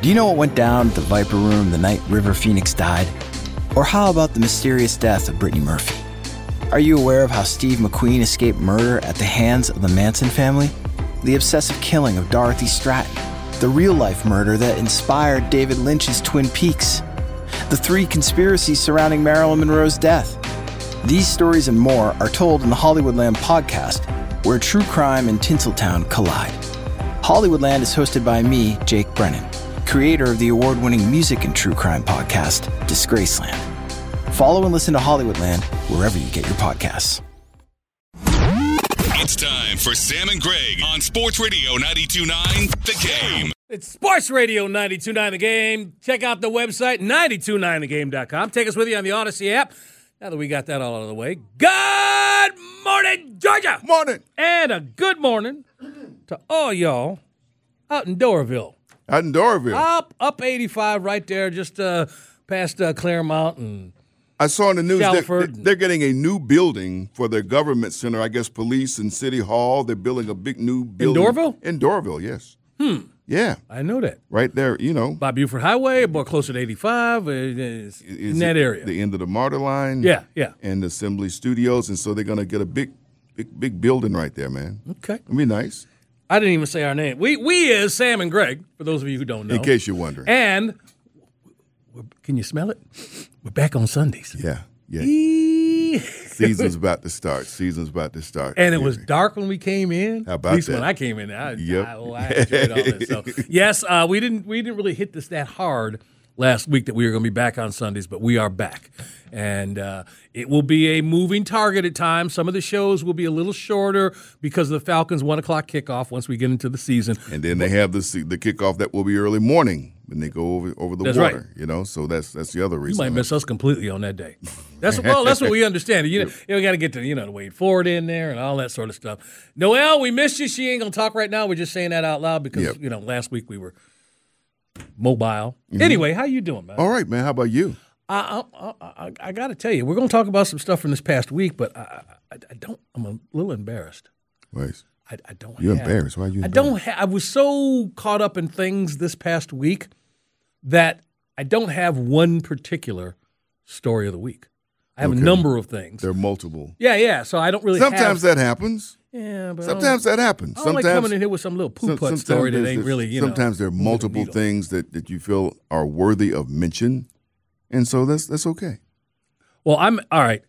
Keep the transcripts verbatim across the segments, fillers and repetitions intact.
Do you know what went down at the Viper Room the night River Phoenix died? Or how about the mysterious death of Brittany Murphy? Are you aware of how Steve McQueen escaped murder at the hands of the Manson family? The obsessive killing of Dorothy Stratton? The real-life murder that inspired David Lynch's Twin Peaks? The three conspiracies surrounding Marilyn Monroe's death? These stories and more are told in the Hollywoodland podcast, where true crime and Tinseltown collide. Hollywoodland is hosted by me, Jake Brennan, creator of the award-winning music and true crime podcast, Disgraceland. Follow and listen to Hollywoodland wherever you get your podcasts. It's time for Sam and Greg on Sports Radio ninety-two point nine The Game. It's Sports Radio ninety-two point nine The Game. Check out the website, nine two nine the game dot com. Take us with you on the Odyssey app. Now that we got that all out of the way, good morning, Georgia! Morning! And a good morning to all y'all out in Doraville. Out in Doraville. Up, up eighty-five right there, just uh, past uh, Claremont and I saw in the news they're, Shalford. they're getting a new building for their government center. I guess police and city hall. They're building a big new building. In Doraville? In Doraville, yes. Hmm. Yeah. I know that. Right there, you know. By Buford Highway, more closer to eighty-five, uh, is Is in that area. The end of the MARTA line. Yeah, yeah. And the Assembly Studios. And so they're going to get a big, big, big building right there, man. Okay. It'll be nice. I didn't even say our name. We we is Sam and Greg, for those of you who don't know. In case you're wondering. And, we're, can you smell it? We're back on Sundays. Yeah, yeah. Eee. Season's about to start. Season's about to start. And it was dark when we came in. How about At least that? when I came in. I, Yep. I, oh, I enjoyed all this. So, yes, uh, we didn't we didn't really hit this that hard last week that we were going to be back on Sundays, but we are back. And uh, it will be a moving target at times. Some of the shows will be a little shorter because of the Falcons' one o'clock kickoff once we get into the season. And then they have the the kickoff that will be early morning when they go over over the That's water. right. You know, so that's that's the other You reason. might miss us completely on that day. That's well, that's what we understand. You know, you know we got to get to you know the Wade Ford in there and all that sort of stuff. Noelle, we missed you. She ain't gonna talk right now. We're just saying that out loud because Yep. you know last week we were mobile. Mm-hmm. Anyway, how you doing, man? All right, man. How about you? I I, I, I got to tell you, we're gonna talk about some stuff from this past week, but I, I, I don't. I'm a little embarrassed. Wait. I, I don't. You're have, embarrassed. Why are you I embarrassed? don't. Ha- I was so caught up in things this past week that I don't have one particular story of the week. I have Okay. a number of things. There are multiple. Yeah, yeah. So I don't really. Sometimes have, that happens. Yeah, but Sometimes I that happens. don't, I don't like Sometimes coming in here with some little poo some- putt sometimes story that there's- ain't there's- really. You know, sometimes there are moving the multiple needle. things that, that you feel are worthy of mention, and so that's that's okay. Well, I'm all right.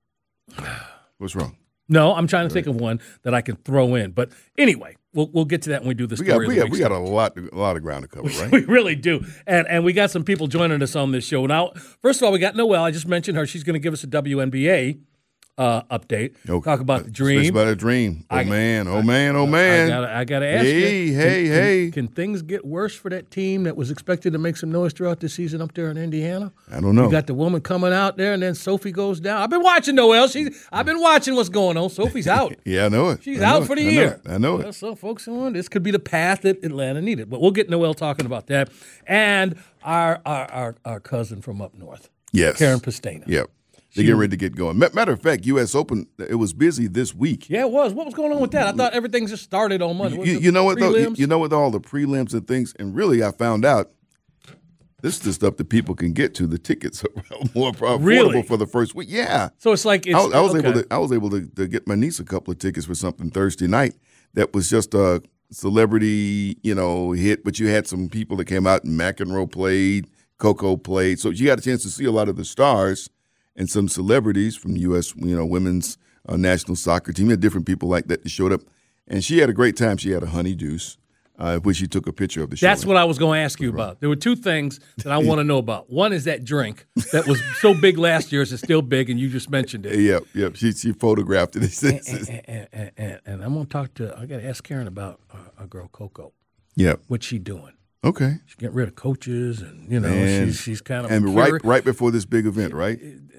What's wrong? No, I'm trying to think of one that I can throw in. But anyway, we'll we'll get to that when we do the We story. got we of the got week we got a lot a lot of ground to cover, right? We really do. And and we got some people joining us on this show. Now, first of all, we got Noelle. I just mentioned her. She's going to give us a W N B A uh, update. Okay. Talk about the Especially dream. about a dream. Oh I- man, oh man, oh man. I gotta, I gotta ask Hey, you. hey, can, hey. Can, can things get worse for that team that was expected to make some noise throughout the season up there in Indiana? I don't know. You got the woman coming out there, and then Sophie goes down. I've been watching Noelle. She's. I've been watching what's going on. Sophie's out. Yeah, I know it. She's I know out it. for the I know year. it. I know it. Well, so, folks, this could be the path that Atlanta needed. But we'll get Noelle talking about that. And our our our, our cousin from up north, Yes. Karen Pastena. Yep. They get ready to get going. Ma- Matter of fact, U S Open, it was busy this week. Yeah, it was. What was going on with that? I thought everything just started on Monday. You, Was you it know what though? You, prelims? you know what? All the prelims and things, and really, I found out this is the stuff that people can get to. The tickets are more affordable Really? for the first week. Yeah, So it's like it's, I, was- I was okay. able to. I was able to, to get my niece a couple of tickets for something Thursday night. That was just a celebrity, you know, hit. But you had some people that came out, and McEnroe played, Coco played, so you got a chance to see a lot of the stars and some celebrities from the U S, you know, women's uh, national soccer team. You had different people like that that showed up, and she had a great time. She had a honey deuce, uh, which she took a picture of the show. That's what I was going to ask you about. There were two things that I want to know about. One is that drink that was so big last year, it's still big, and you just mentioned it. Yep, yep. She she photographed it. And, and, and, and, and I'm going to talk to, I got to ask Karen about our, our girl Coco. Yep. What's she doing? Okay. She's getting rid of coaches, and, you know, And- she's, she's kind of. And mercuri- right right before this big event, right?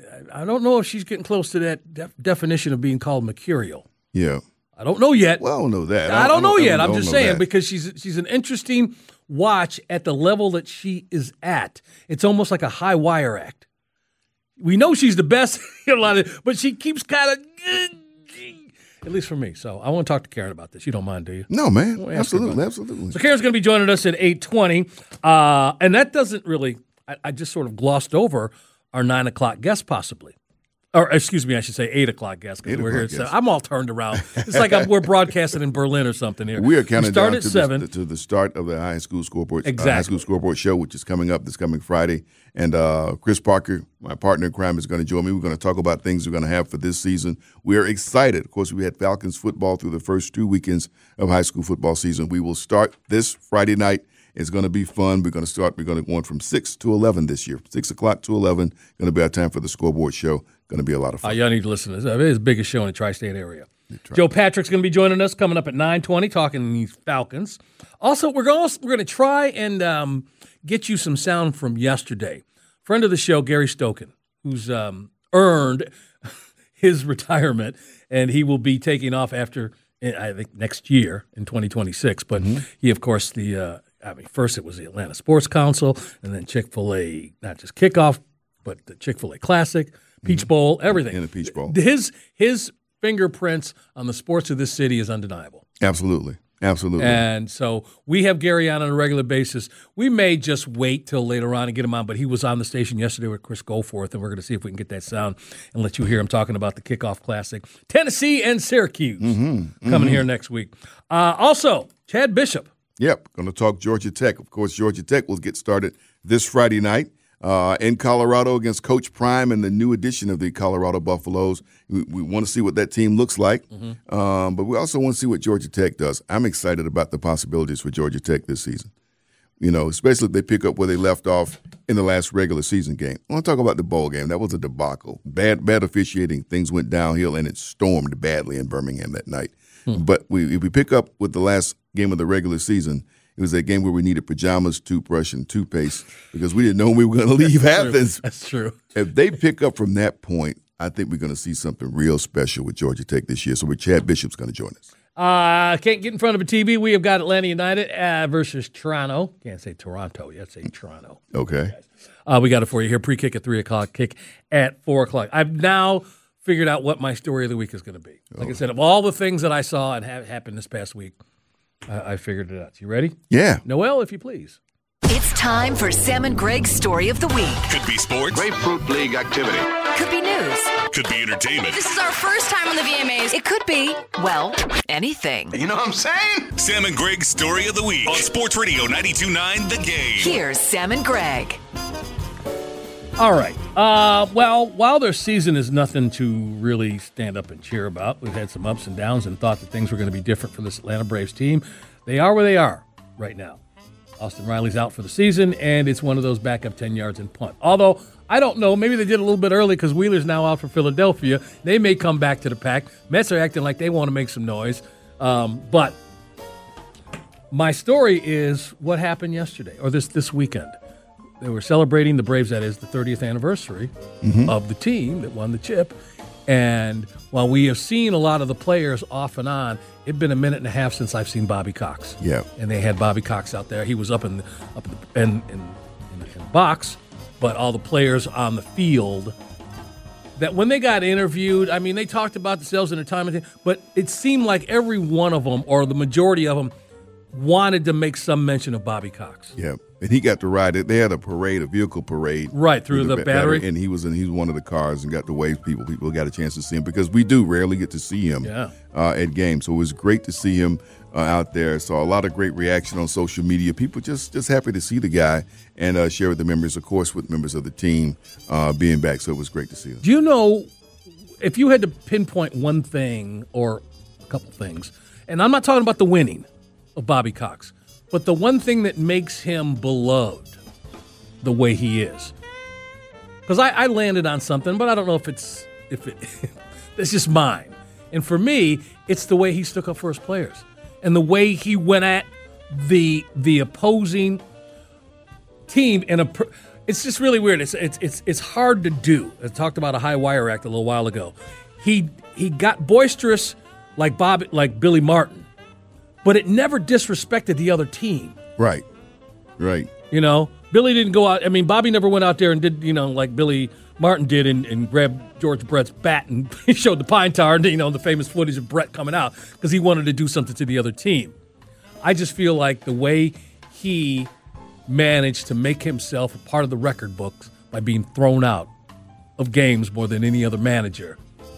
I don't know if she's getting close to that def- definition of being called mercurial. Yeah. I don't know yet. Well, I don't know that. I don't know yet. I I'm don't just know saying that. because she's she's an interesting watch at the level that she is at. It's almost like a high wire act. We know she's the best, a lot of, but she keeps kind of, at least for me. So I want to talk to Karen about this. You don't mind, do you? No, man. We'll ask her Absolutely, about absolutely. So Karen's going to be joining us at eight twenty, uh, and that doesn't really I, – I just sort of glossed over our nine o'clock guest possibly. Or excuse me, I should say eight o'clock guest because we're here at seven. I'm all turned around. It's like I'm, we're broadcasting in Berlin or something here. We are counting start down at to, seven. The, to the start of the High School Scoreboard Exactly. uh, High School Scoreboard Show, which is coming up this coming Friday. And uh, Chris Parker, my partner in crime, is going to join me. We're going to talk about things we're going to have for this season. We are excited. Of course, we had Falcons football through the first two weekends of high school football season. We will start this Friday night. It's going to be fun. We're going to start. We're going to go on from six to eleven this year. Six o'clock to eleven. Going to be our time for the Scoreboard Show. Going to be a lot of fun. Uh, y'all need to listen to this. It is the biggest show in the tri-state area. Joe Patrick's going to be joining us coming up at nine twenty, talking these Falcons. Also, we're going we're going to try and um, get you some sound from yesterday. Friend of the show, Gary Stoken, who's um, earned his retirement, and he will be taking off after I think next year in twenty twenty-six. But mm-hmm. he, of course, the uh, I mean, first it was the Atlanta Sports Council, and then Chick-fil-A, not just kickoff, but the Chick-fil-A Classic, Peach mm-hmm. Bowl, everything. In the Peach Bowl. His his fingerprints on the sports of this city is undeniable. Absolutely. Absolutely. And so we have Gary on on a regular basis. We may just wait till later on and get him on, but he was on the station yesterday with Chris Goforth, and we're going to see if we can get that sound and let you hear him talking about the Kickoff Classic. Tennessee and Syracuse mm-hmm. coming mm-hmm. here next week. Uh, also, Chad Bishop. Yep, going to talk Georgia Tech. Of course, Georgia Tech will get started this Friday night. Uh, in Colorado against Coach Prime and the new edition of the Colorado Buffaloes. We, we want to see what that team looks like, mm-hmm. um, but we also want to see what Georgia Tech does. I'm excited about the possibilities for Georgia Tech this season, you know, especially if they pick up where they left off in the last regular season game. I want to talk about the bowl game. That was a debacle. Bad bad officiating. Things went downhill, and it stormed badly in Birmingham that night. Hmm. But we, if we pick up with the last game of the regular season, it was a game where we needed pajamas, toothbrush, and toothpaste because we didn't know when we were going to leave Athens. That's true. If they pick up from that point, I think we're going to see something real special with Georgia Tech this year. So with Chad Bishop's going to join us. Uh, can't get in front of a T V. We have got Atlanta United uh, versus Toronto. Can't say Toronto yet. Say Toronto. Okay. Uh, we got it for you here. Pre-kick at three o'clock, kick at four o'clock. I've now figured out what my story of the week is going to be. Like oh. I said, of all the things that I saw and have happened this past week, I figured it out. You ready? Yeah. Noel, if you please. It's time for Sam and Greg's Story of the Week. Could be sports. Grapefruit League activity. Could be news. Could be entertainment. This is our first time on the V M As. It could be, well, anything. You know what I'm saying? Sam and Greg's Story of the Week on Sports Radio ninety-two point nine The Game. Here's Sam and Greg. All right. Uh, well, while their season is nothing to really stand up and cheer about, we've had some ups and downs and thought that things were going to be different for this Atlanta Braves team. They are where they are right now. Austin Riley's out for the season, and it's one of those backup ten yards and punt. Although, I don't know, maybe they did a little bit early because Wheeler's now out for Philadelphia. They may come back to the pack. Mets are acting like they want to make some noise. Um, but my story is what happened yesterday, or this, this weekend. They were celebrating the Braves, that is, the thirtieth anniversary mm-hmm. of the team that won the chip. And while we have seen a lot of the players off and on, it's been a minute and a half since I've seen Bobby Cox. Yeah. And they had Bobby Cox out there. He was up in the, up in the, in, in, in the, in the box, but all the players on the field, that when they got interviewed, I mean, they talked about themselves and their time, but it seemed like every one of them, or the majority of them, wanted to make some mention of Bobby Cox. Yeah, and he got to ride it. They had a parade, a vehicle parade. Right, through, through the, the battery. battery. And he was in he was one of the cars and got to wave people. People got a chance to see him because we do rarely get to see him yeah. uh, at games. So it was great to see him uh, out there. Saw a lot of great reaction on social media. People just, just happy to see the guy and uh, share with the members, of course, with members of the team uh, being back. So it was great to see him. Do you know, if you had to pinpoint one thing or a couple things, and I'm not talking about the winning of Bobby Cox, but the one thing that makes him beloved the way he is. Because I, I landed on something, but I don't know if it's if it it's just mine. And for me, it's the way he stuck up for his players and the way he went at the the opposing team. In a, it's just really weird. It's it's it's it's hard to do. I talked about a high wire act a little while ago. He he got boisterous like Bob like Billy Martin. But it never disrespected the other team. Right, right. You know, Billy didn't go out. I mean, Bobby never went out there and did, you know, like Billy Martin did and, and grabbed George Brett's bat and he showed the pine tar, you know, the famous footage of Brett coming out because he wanted to do something to the other team. I just feel like the way he managed to make himself a part of the record books by being thrown out of games more than any other manager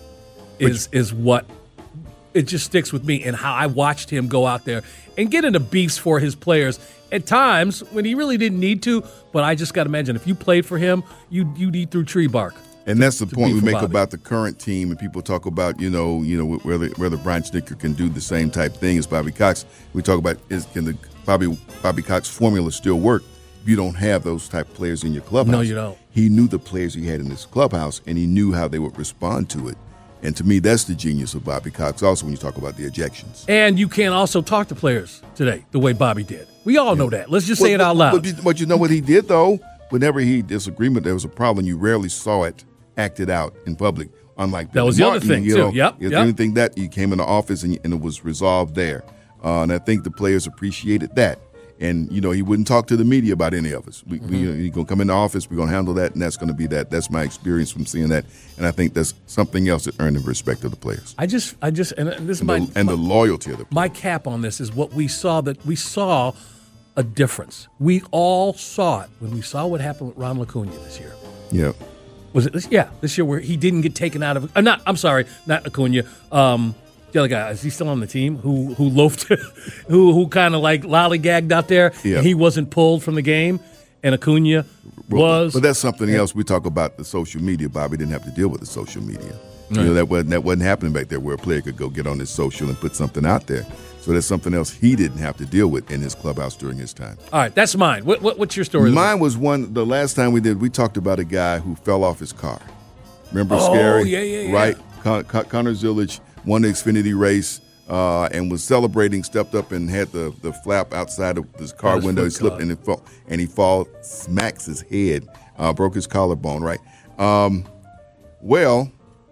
is is what it just sticks with me, and how I watched him go out there and get into beefs for his players at times when he really didn't need to. But I just got to imagine if you played for him, you'd, you'd eat through tree bark. And that's the point we make Bobby. about the current team, and people talk about, you know, you know whether whether Brian Snitker can do the same type thing as Bobby Cox. We talk about is can the Bobby Bobby Cox formula still work if you don't have those type of players in your clubhouse? No, you don't. He knew the players he had in his clubhouse, and he knew how they would respond to it. And to me, that's the genius of Bobby Cox. Also, when you talk about the ejections, And you can't also talk to players today the way Bobby did. We all know that. Let's just say But- it out loud. But, but you know what he did though? Whenever he disagreement, there was a problem. You rarely saw it acted out in public. Unlike That Billy was the other Martin, thing, you too. know, Yep, if yep. anything that you came in the office and, and it was resolved there, uh, and I think the players appreciated that. And you know, he wouldn't talk to the media about any of us. We, Mm-hmm. we you know, he's gonna come in the office. We're gonna handle that, and that's gonna be that. That's my experience from seeing that, and I think that's something else that earned the respect of the players I just, I just, and this is and, my, the, and the loyalty of the players. my cap on this is what we saw, that we saw a difference. We all saw it when we saw what happened with Ron Acuna this year. Yeah. Was it this? Yeah, this year where he didn't get taken out of. Uh, not. I'm sorry, not Acuna. Um, the other guy, is he still on the team? Who who loafed, who who kind of like lollygagged out there? Yeah. And he wasn't pulled from the game, and Acuna was. But that's something else. We talk about the social media. Bobby didn't have to deal with the social media. You know, that wasn't that wasn't happening back there where a player could go get on his social and put something out there. So that's something else he didn't have to deal with in his clubhouse during his time. All right, that's mine. What, what what's your story? Mine was one. The last time we did, we talked about a guy who fell off his car. Remember, Oh, Scary? yeah, yeah, yeah. Right. Con- Con- Connor Zillage won the Xfinity race uh, and was celebrating. Stepped up and had the, the flap outside of his car Oh, his window. He foot slipped caught. and it fall, and he fall smacks his head, uh, broke his collarbone. Right. Um, well,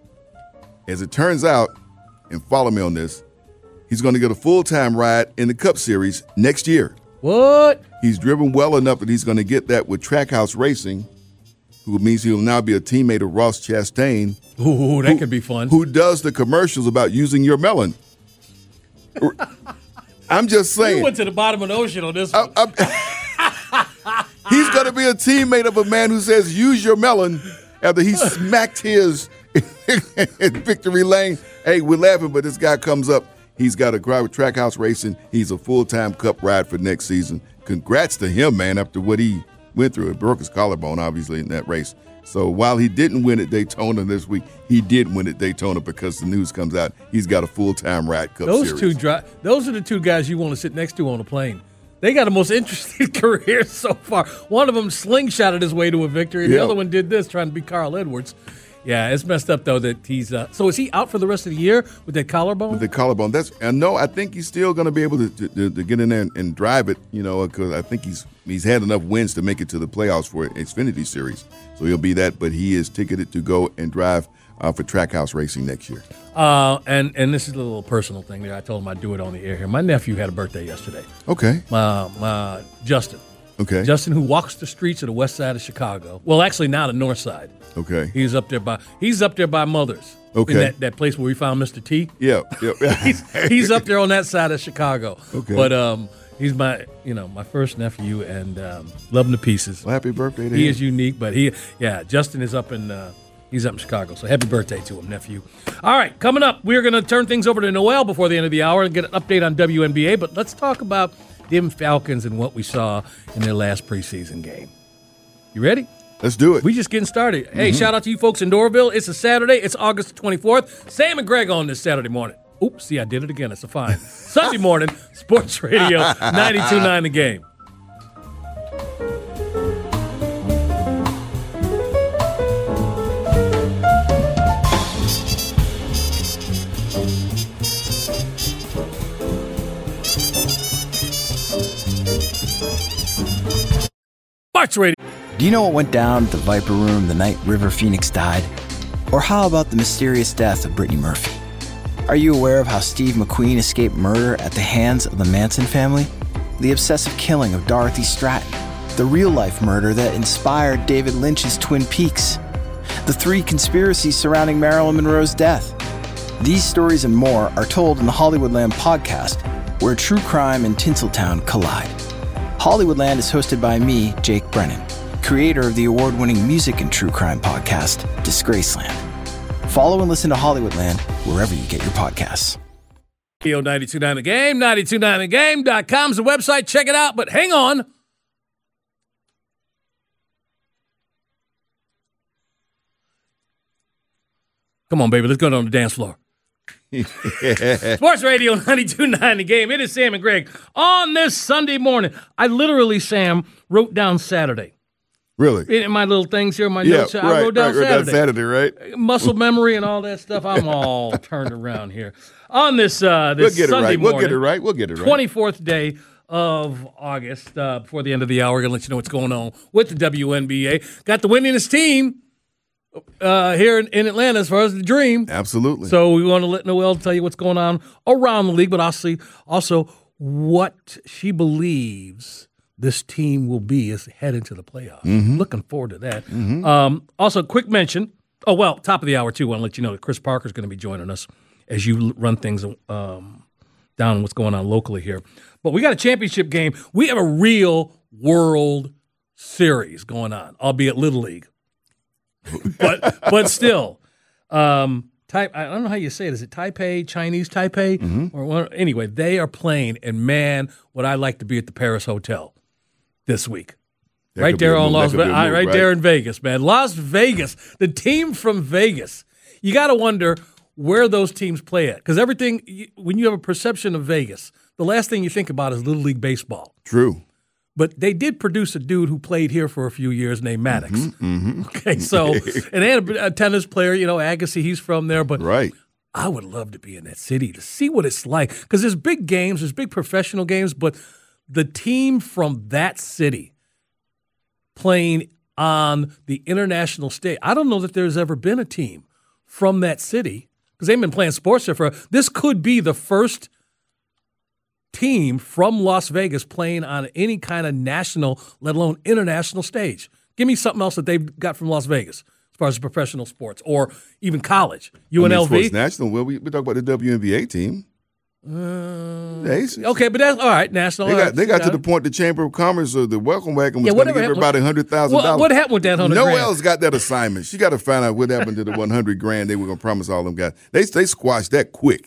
as it turns out, and follow me on this, he's going to get a full time ride in the Cup Series next year. What? He's driven well enough that he's going to get that with Trackhouse Racing, who means he'll now be a teammate of Ross Chastain. Ooh, that who- could be fun. Who does the commercials about using your melon. I'm just saying. You went to the bottom of the ocean on this one. I'm- he's going to be a teammate of a man who says, use your melon, after he smacked his in victory lane. Hey, we're laughing, but this guy comes up. He's got a ride with Trackhouse Racing. He's a full-time Cup ride for next season. Congrats to him, man, after what he went through. It broke his collarbone, obviously, in that race. So while he didn't win at Daytona this week, he did win at Daytona because the news comes out he's got a full-time ride Cup Those Series. two, dri- those are the two guys you want to sit next to on a plane. They got the most interesting careers so far. One of them slingshotted his way to a victory. The Yeah. other one did this, trying to be Carl Edwards. Yeah, it's messed up though that he's. Uh, so is he out for the rest of the year with that collarbone? With the collarbone. That's and no, I think he's still going to be able to, to, to get in there and, and drive it. You know, because I think he's he's had enough wins to make it to the playoffs for Xfinity Series. So he'll be that. But he is ticketed to go and drive uh, for Trackhouse Racing next year. Uh, and and this is a little personal thing there. I told him I'd do it on the air here. My nephew had a birthday yesterday. Okay. Uh, my Justin. Okay. Justin, who walks the streets of the west side of Chicago. Well, actually, now the north side. Okay. He's up there by. He's up there by Mother's. Okay. In that, that place where we found Mister T. Yeah. yeah. he's, he's up there on that side of Chicago. Okay. But um, he's my, you know, my first nephew, and um, love him to pieces. Well, happy birthday to He him. is unique, but he, yeah, Justin is up in, uh, he's up in Chicago. So happy birthday to him, nephew. All right, coming up, we're going to turn things over to Noel before the end of the hour and get an update on W N B A. But let's talk about them Falcons and what we saw in their last preseason game. You ready? Let's do it. We just getting started. Hey, Mm-hmm. shout out to you folks in Doraville. It's a Saturday. It's August twenty-fourth. Sam and Greg on this Saturday morning. Oops, see, I did it again. It's a fine. Sunday morning, Sports Radio ninety-two point nine The Game. Sports Radio. Do you know what went down at the Viper Room the night River Phoenix died? Or how about the mysterious death of Brittany Murphy? Are you aware of how Steve McQueen escaped murder at the hands of the Manson family? The obsessive killing of Dorothy Stratton? the real-life murder that inspired David Lynch's Twin Peaks, the three conspiracies surrounding Marilyn Monroe's death. These stories and more are told in the Hollywoodland podcast, where true crime and Tinseltown collide. Hollywoodland is hosted by me, Jake Brennan, creator of the award-winning music and true crime podcast, Disgraceland. Follow and listen to Hollywoodland wherever you get your podcasts. ninety-two point nine The Game, ninety-two point nine the game dot com is the website. Check it out, but hang on. Come on, baby, let's go on the dance floor. Sports Radio ninety-two point nine The Game. It is Sam and Greg on this Sunday morning. I literally, Sam, wrote down Saturday. Really? In my little things here, my yeah, notes. Right, I wrote down right, right, Saturday. Saturday, right? Muscle memory and all that stuff. I'm all turned around here. On this uh, this we'll get Sunday it right. morning. We'll get it right. We'll get it right. twenty-fourth day of August. Uh, before the end of the hour, we're going to let you know what's going on with the W N B A. Got the winningest team uh, here in, in Atlanta as far as the Dream. Absolutely. So we want to let Noelle tell you what's going on around the league, but also, also what she believes this team will be as they head into the playoffs. Mm-hmm. Looking forward to that. Mm-hmm. Um, also, quick mention. Oh, well, top of the hour, too. I want to let you know that Chris Parker's going to be joining us as you run things um, down on what's going on locally here. But we got a championship game. We have a real World Series going on, albeit Little League. but but still, um, type, I don't know how you say it. Is it Taipei, Chinese Taipei? Mm-hmm. Or anyway, they are playing, and man, would I like to be at the Paris Hotel this week. That right there on move. Las Vegas, right, right there in Vegas, man. Las Vegas, the team from Vegas. You got to wonder where those teams play at, because everything, when you have a perception of Vegas, the last thing you think about is Little League Baseball. True. But they did produce a dude who played here for a few years named Maddox. Mm-hmm, mm-hmm. Okay, so, and they had a, a tennis player, you know, Agassi, he's from there. But right. I would love to be in that city to see what it's like, because there's big games, there's big professional games, but the team from that city playing on the international stage, I don't know that there's ever been a team from that city, because they've been playing sports there for, this could be the first team from Las Vegas playing on any kind of national, let alone international stage. Give me something else that they've got from Las Vegas as far as professional sports or even college. U N L V. I mean, sports national. Well, we, we talk about the W N B A team. Uh, The Aces. Okay, but that's all right. National. They all got right, they got got to the it. point the Chamber of Commerce or the welcome wagon was Yeah, going to whatever give happened- everybody a hundred thousand What, dollars. what happened with that hundred? Noel's got that assignment. She got to find out what happened to the one hundred grand they were going to promise all them guys. They they squashed that quick.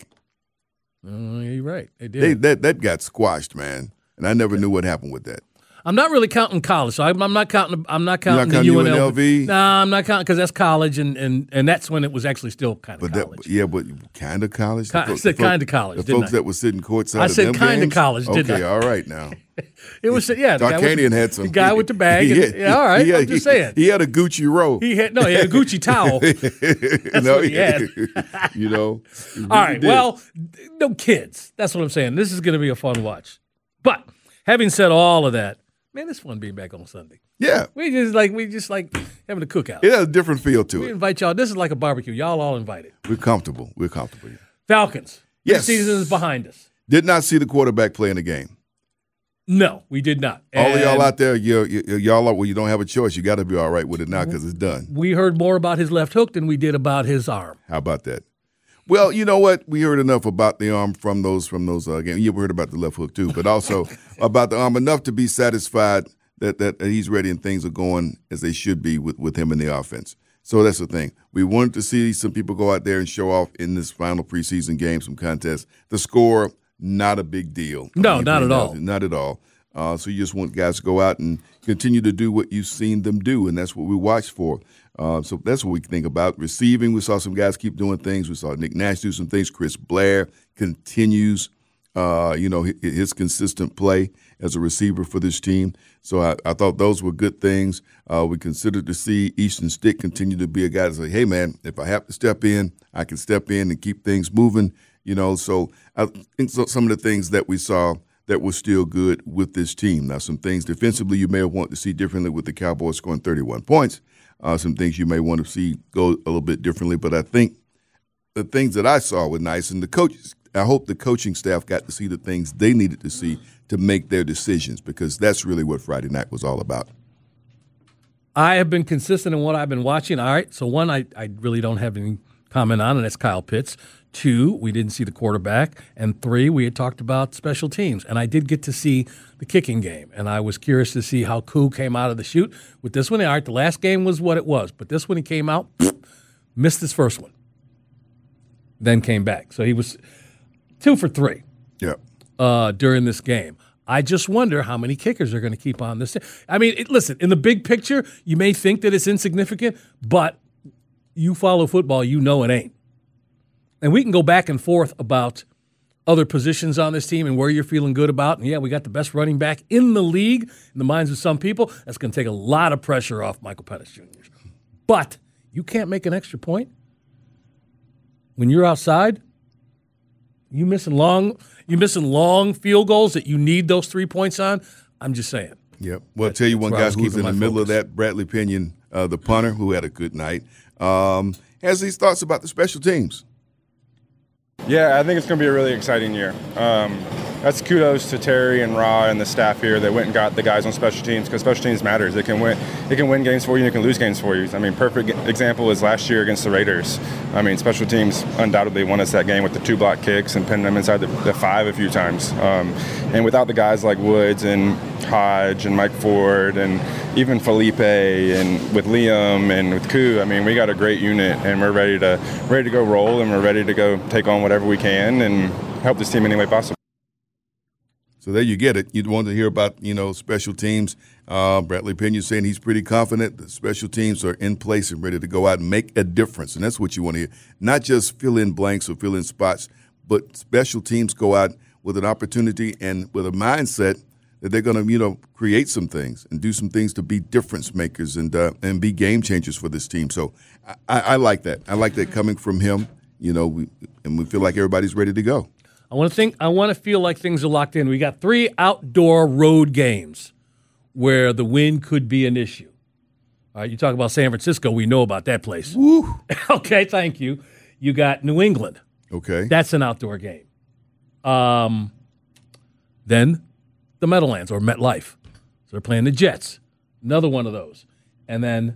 Uh, you're right. They did. They that that got squashed, man. And I never knew what happened with that. I'm not really counting college, so I'm, I'm not counting. I'm not counting not the counting U N L V. U N L V? No, I'm not counting because that's college, and, and, and that's when it was actually still kind of But college. that, yeah, but kind of college. Ki- I said kinda college, The didn't folks I? that were sitting courtside. I of said them kinda games? college, didn't Okay, I? all right now. It was yeah. The guy with- Darkanian had some. The guy with the bag. and- had- yeah, all right. he had- I'm just he- saying. He had a Gucci roll. He had no. He had a Gucci towel. That's what he had. you know. he All really right. did. Well, no kids. That's what I'm saying. This is going to be a fun watch. But having said all of that, man, it's fun being back on Sunday. yeah, We just like we just like having a cookout. it has a different feel to We it. invite y'all. This is like a barbecue. Y'all all invited. We're comfortable. We're comfortable. Falcons. Yes. Season is behind us. Did not see the quarterback play in the game. No, we did not. All of y'all And out there, you y'all are, well, you don't have a choice. You got to be all right with it now because it's done. we heard more about his left hook than we did about his arm. How about that? Well, you know what? We heard enough about the arm from those from those uh, games. You heard about the left hook too, but also about the arm enough to be satisfied that, that that he's ready and things are going as they should be with, with him in the offense. So that's the thing. We wanted to see some people go out there and show off in this final preseason game, some contests. The score, not a big deal. No, I mean, not at all. Not at all. Uh, so you just want guys to go out and continue to do what you've seen them do, and that's what we watch for. Uh, so that's what we think about. Receiving, we saw some guys keep doing things. We saw Nick Nash do some things. Chris Blair continues, uh, you know, his, his consistent play as a receiver for this team. So I, I thought those were good things. Uh, we considered to see Easton Stick continue to be a guy to say, hey, man, if I have to step in, I can step in and keep things moving, you know. So I think so, some of the things that we saw that was still good with this team. Now, some things defensively you may have wanted to see differently with the Cowboys scoring thirty-one points. Uh, some things you may want to see go a little bit differently. But I think the things that I saw were nice. And the coaches, I hope the coaching staff got to see the things they needed to see to make their decisions, because that's really what Friday night was all about. I have been consistent in what I've been watching. All right, so one, I, I really don't have any comment on, and that's Kyle Pitts. Two, we didn't see the quarterback. And three, we had talked about special teams. And I did get to see the kicking game, and I was curious to see how Koo came out of the chute. With this one, all right, the last game was what it was, but this one he came out, missed his first one, then came back. So he was two for three yeah. uh, during this game. I just wonder how many kickers are going to keep on this. I mean, it, listen, in the big picture, you may think that it's insignificant, but you follow football, you know it ain't. And we can go back and forth about other positions on this team and where you're feeling good about. And, yeah, we got the best running back in the league in the minds of some people. That's going to take a lot of pressure off Michael Penix Junior But you can't make an extra point when you're outside. You missing long you missing long field goals that you need those three points on. I'm just saying. Yep. Well, I'll tell you one guy who's in the middle of that, Bradley Pinion, uh, the punter, who had a good night, um, has these thoughts about the special teams. Yeah, I think it's going to be a really exciting year. Um, that's kudos to Terry and Ra and the staff here that went and got the guys on special teams, because special teams matters. It can win, it can win games for you, and it can lose games for you. I mean, perfect example is last year against the Raiders. I mean, special teams undoubtedly won us that game with the two block kicks and pinning them inside the, the five a few times. Um, and without the guys like Woods and Hodge and Mike Ford and even Felipe and with Liam and with Koo, I mean, we got a great unit, and we're ready to ready to go roll, and we're ready to go take on whatever we can and help this team any way possible. So there you get it. You'd want to hear about, you know, special teams. Uh, Bradley Pinion saying he's pretty confident that special teams are in place and ready to go out and make a difference. And that's what you want to hear. Not just fill in blanks or fill in spots, but special teams go out with an opportunity and with a mindset that they're going to, you know, create some things and do some things to be difference makers and uh, and be game changers for this team. So I, I like that. I like that coming from him, you know, we, and we feel like everybody's ready to go. I want to think. I want to feel like things are locked in. We got three outdoor road games where the wind could be an issue. All right, you talk about San Francisco. We know about that place. Woo. Okay, thank you. You got New England. Okay, that's an outdoor game. Um, then the Meadowlands or MetLife. So they're playing the Jets. Another one of those, and then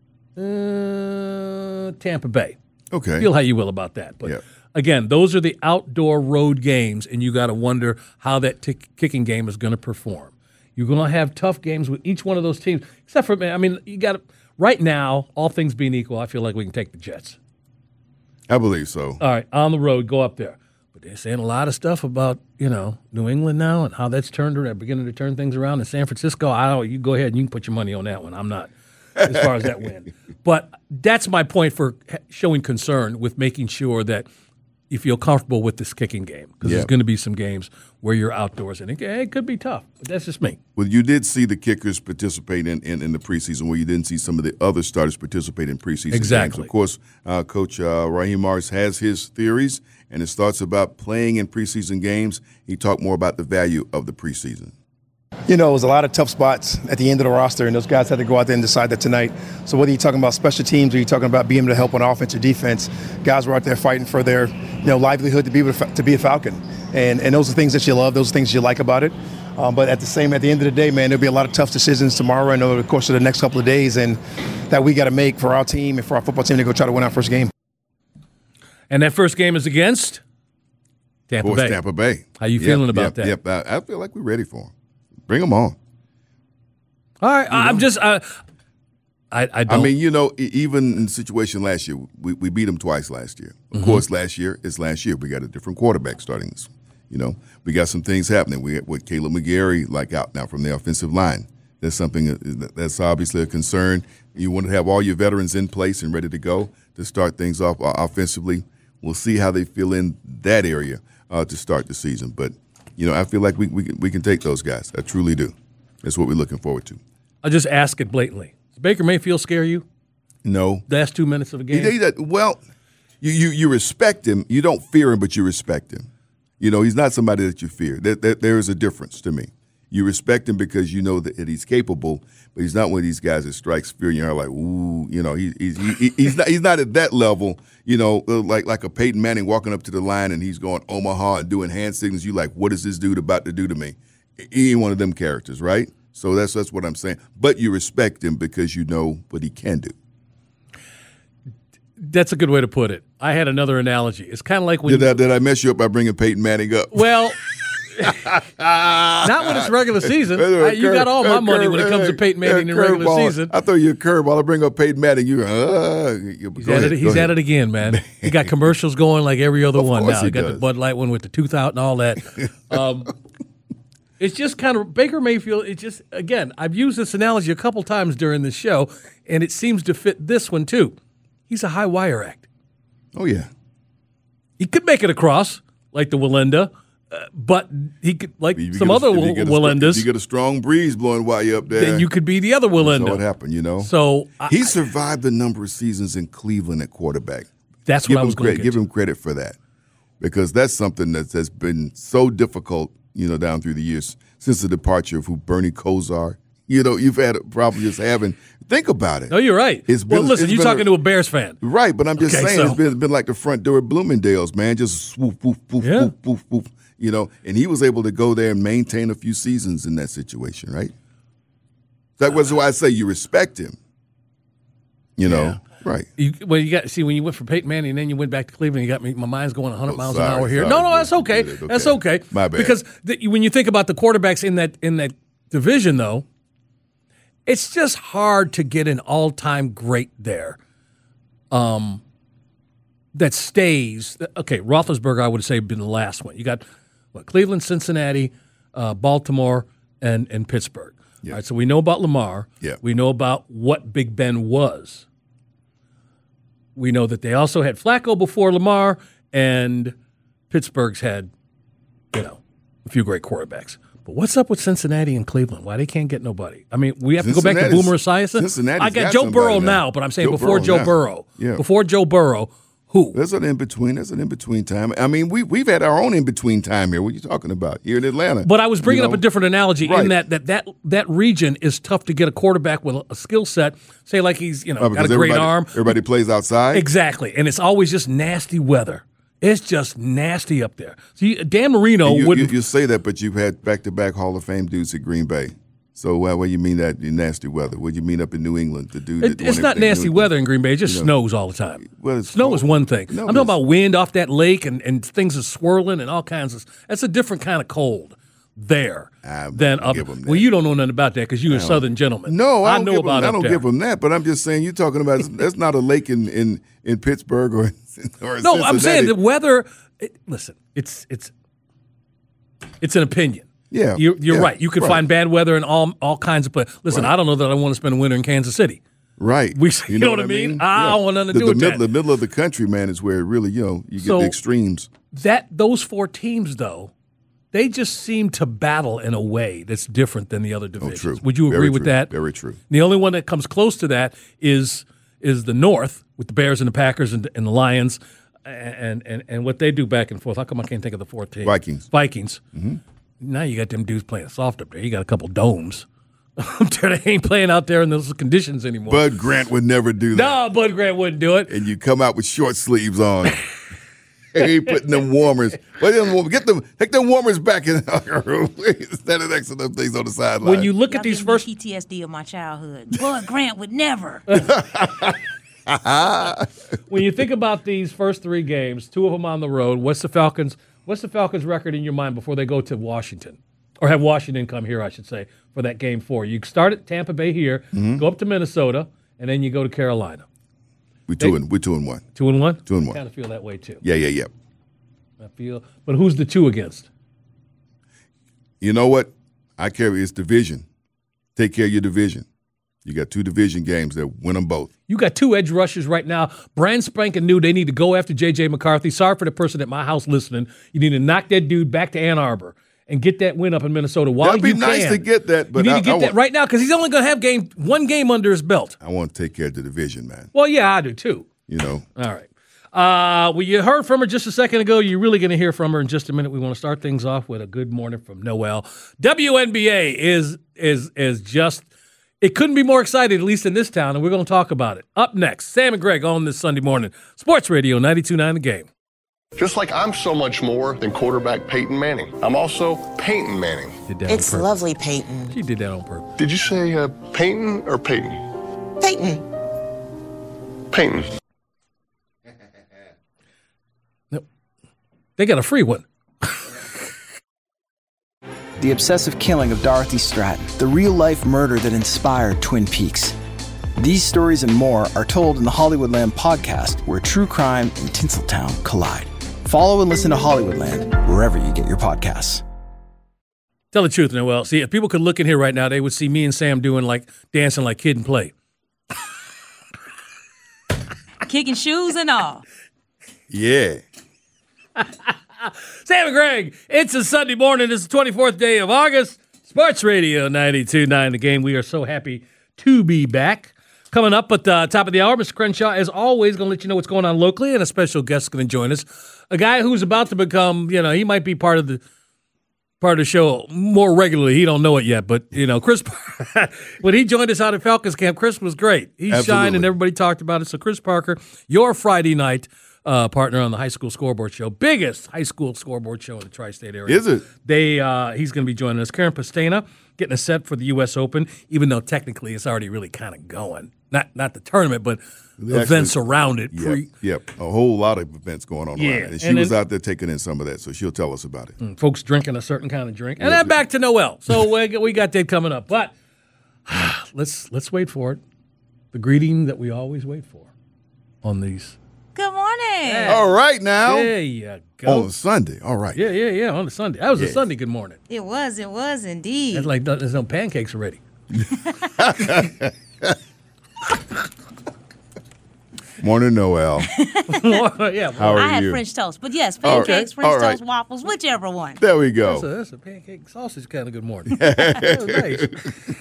uh, Tampa Bay. Okay, feel how you will about that, but. Yeah. Again, those are the outdoor road games, and you got to wonder how that t- kicking game is going to perform. You're going to have tough games with each one of those teams, except for, I mean, you got to, right now, all things being equal, I feel like we can take the Jets. I believe so. All right, on the road, go up there. But they're saying a lot of stuff about, you know, New England now and how that's turned around, beginning to turn things around. In San Francisco, I don't, you go ahead and you can put your money on that one. I'm not, as far as that win. But that's my point for showing concern with making sure that you feel comfortable with this kicking game, because yeah. there's going to be some games where you're outdoors, and it, it could be tough. But that's just me. Well, you did see the kickers participate in, in, in the preseason, where you didn't see some of the other starters participate in preseason exactly. games. Of course, uh, Coach uh, Raheem Morris has his theories and his thoughts about playing in preseason games. He talked more about the value of the preseason. You know, it was a lot of tough spots at the end of the roster, and those guys had to go out there and decide that tonight. So whether you're talking about special teams or you're talking about being able to help on offense or defense, guys were out there fighting for their, you know, livelihood to be able to, to be a Falcon. And and those are things that you love, those are things you like about it. Um, but at the same, at the end of the day, man, there'll be a lot of tough decisions tomorrow and over the course of the next couple of days, and that we got to make for our team and for our football team to go try to win our first game. And that first game is against Tampa of course, Bay. Tampa Bay. How you yep, feeling about yep, that? Yep, I, I feel like we're ready for them. Bring them on. All right, you know? I'm just uh, I I don't. I mean, you know, even in the situation last year, we, we beat them twice last year. Of mm-hmm. course, last year is last year. We got a different quarterback starting this. You know, we got some things happening. We got with Caleb McGarry like out now from the offensive line. That's something that's obviously a concern. You want to have all your veterans in place and ready to go to start things off offensively. We'll see how they feel in that area uh, to start the season. But you know, I feel like we we can, we can take those guys. I truly do. That's what we're looking forward to. I'll just ask it blatantly. Does Baker Mayfield scare you? No. The last two minutes of a game? He, he, well, you, you you respect him. You don't fear him, but you respect him. You know, he's not somebody that you fear. There, there, there is a difference to me. You respect him because you know that, that he's capable, but he's not one of these guys that strikes fear in your heart like, ooh, you know, he, he's he, he's not he's not at that level, you know, like like a Peyton Manning walking up to the line and he's going Omaha and doing hand signals. You like, what is this dude about to do to me? He ain't one of them characters, right? So that's that's what I'm saying. But you respect him because you know what he can do. That's a good way to put it. I had another analogy. It's kind of like when did I, did I mess you up by bringing Peyton Manning up? Well, not when it's regular season. I, you got all my money when it comes to Peyton Manning in regular season. I throw you a curveball. I bring up Peyton Manning. You, uh, you he's, at it, he's at it again, man. He got commercials going like every other one now. He, he got does. the Bud Light one with the tooth out and all that. Um, it's just kind of Baker Mayfield. It just again, I've used this analogy a couple times during the show, and it seems to fit this one too. He's a high wire act. Oh yeah, he could make it across like the Wallenda. Uh, but he could, like you some other Wallendas. If you get a strong breeze blowing while you're up there, then you could be the other Wallenda. That's what happened, you know. So I, he survived a number of seasons in Cleveland at quarterback. That's give what I was going to Give him credit for that, because that's something that's, that's been so difficult, you know, down through the years since the departure of who Bernie Kosar. You know, you've had a problem just having. Think about it. No, you're right. It's been, well, listen, you're talking a, to a Bears fan, right? But I'm just okay, saying, so. it's been, been like the front door at Bloomingdale's, man. Just swoop, woof, woof, yeah. woof, woof, woof. You know, and he was able to go there and maintain a few seasons in that situation, right? That was why I say you respect him. You know, yeah. right? You, well, you got see when you went from Peyton Manning and then you went back to Cleveland, you got me. My mind's going one hundred oh, miles sorry, an hour here. Sorry, no, no, that's okay. okay. That's okay. My bad. Because the, when you think about the quarterbacks in that in that division, though, it's just hard to get an all-time great there. Um. That stays. Okay, Roethlisberger, I would say, been the last one. You got what, Cleveland, Cincinnati, uh, Baltimore, and and Pittsburgh. Yeah. All right, so we know about Lamar. Yeah. We know about what Big Ben was. We know that they also had Flacco before Lamar, and Pittsburgh's had, you know, a few great quarterbacks. But what's up with Cincinnati and Cleveland? Why they can't get nobody? I mean, we have to go back to Boomer Esiason. I got, got Joe Burrow now. now, but I'm saying Joe before Burrow Joe now. Burrow. Yeah. Before Joe Burrow. Who? There's an in-between. There's an in-between time. I mean, we, we've had our own in-between time here. What are you talking about? Here in Atlanta. But I was bringing you know? up a different analogy right. in that, that that that region is tough to get a quarterback with a skill set, say like he's, you know, oh, got a great arm. Everybody plays outside? Exactly. And it's always just nasty weather. It's just nasty up there. See, Dan Marino you, wouldn't. You, you say that, but you've had back-to-back Hall of Fame dudes at Green Bay. So uh, what do you mean that in nasty weather? What do you mean up in New England? The dude it, it's not nasty weather in Green Bay. It just you know, snows all the time. Well, snow cold. Is one thing. No, I'm talking about wind off that lake and, and things are swirling and all kinds of. That's a different kind of cold there I than up. Well, you don't know nothing about that because you're a Southern gentleman. No, I, I know give about them, up I don't there. give them that. But I'm just saying you're talking about that's not a lake in, in, in Pittsburgh or, or no. Cincinnati. I'm saying the weather. It, listen, it's it's it's an opinion. Yeah, you're, you're yeah, right. You could right. find bad weather in all all kinds of places. Listen, right. I don't know that I want to spend a winter in Kansas City. Right. We, you, you know, know what I mean? mean? I yeah. don't want nothing to the, do the with middle, that. The middle of the country, man, is where really, you know, you get so the extremes. That those four teams, though, they just seem to battle in a way that's different than the other divisions. Oh, true. Would you agree Very with true. that? Very true. The only one that comes close to that is is the North with the Bears and the Packers and, and the Lions and, and and what they do back and forth. How come I can't think of the fourth team? Vikings. Vikings. Mm-hmm. Now you got them dudes playing soft up there. You got a couple domes. They ain't playing out there in those conditions anymore. Bud Grant would never do that. No, Bud Grant wouldn't do it. And you come out with short sleeves on. He putting them warmers. Get them, take them warmers back in our room instead of next to them things on the sideline. When you look Y'all at these give first me P T S D of my childhood, Bud Grant would never. When you think about these first three games, two of them on the road, what's the Falcons? What's the Falcons' record in your mind before they go to Washington? Or have Washington come here, I should say, for that game four. You start at Tampa Bay here, mm-hmm. go up to Minnesota, and then you go to Carolina. We two and we two and one. Two and one? Two and one. I kind of feel that way too. Yeah, yeah, yeah. I feel, but who's the two against? You know what? I carry it's division. Take care of your division. You got two division games that win them both. You got two edge rushers right now. Brand spanking new. They need to go after J J McCarthy. Sorry for the person at my house listening. You need to knock that dude back to Ann Arbor and get that win up in Minnesota while That'd be you nice can. to get that, but you need I, to get I that want, right now because he's only going to have game one game under his belt. I want to take care of the division, man. Well, yeah, I do too. You know. All right. Uh, well, you heard from her just a second ago. You're really going to hear from her in just a minute. We want to start things off with a good morning from Noel. W N B A is is is just. It couldn't be more exciting, at least in this town, and we're going to talk about it. Up next, Sam and Greg on this Sunday morning. Sports Radio ninety-two point nine The Game. Just like I'm so much more than quarterback Peyton Manning. I'm also Peyton Manning. Did that It's on purpose. lovely, Peyton. She did that on purpose. Did you say uh, Peyton or Peyton? Peyton. Peyton. Nope. They got a free one. The obsessive killing of Dorothy Stratton, the real-life murder that inspired Twin Peaks. These stories and more are told in the Hollywoodland podcast, where true crime and Tinseltown collide. Follow and listen to Hollywoodland wherever you get your podcasts. Tell the truth, Noel. See, if people could look in here right now, they would see me and Sam doing like dancing like Kid and Play. Kicking shoes and all. Yeah. Sam and Greg, it's a Sunday morning. It's the twenty-fourth day of August. Sports Radio ninety-two point nine The Game. We are so happy to be back. Coming up at the top of the hour, Mister Crenshaw, as always, going to let you know what's going on locally, and a special guest is going to join us. A guy who's about to become, you know, he might be part of the part of the show more regularly. He don't know it yet, but, you know, Chris, when he joined us out at Falcons Camp, Chris was great. He Absolutely. shined, and everybody talked about it. So, Chris Parker, your Friday night uh, partner on the High School Scoreboard Show, biggest high school scoreboard show in the tri-state area. Is it? They uh, he's going to be joining us. Karen Pastena getting us set for the U S Open, even though technically it's already really kind of going. Not not the tournament, but Actually, events around it. Yep, Pre- yep. A whole lot of events going on Yeah, around it. And she and was then- out there taking in some of that, so she'll tell us about it. folks drinking a certain kind of drink. And then back to Noel. So we we got that coming up. But let's let's wait for it. The greeting that we always wait for on these. Good morning. All right now. There you go. On Sunday. All right. Yeah, yeah, yeah, on a Sunday. That was a Yeah. Sunday good morning. It was, it was indeed. It's like there's no pancakes already. Morning, Noel. yeah, How are I had you? French toast, but yes, All right. pancakes, French All right. toast, waffles, whichever one. There we That's a, go. that's a pancake sausage kind of good morning. That was nice.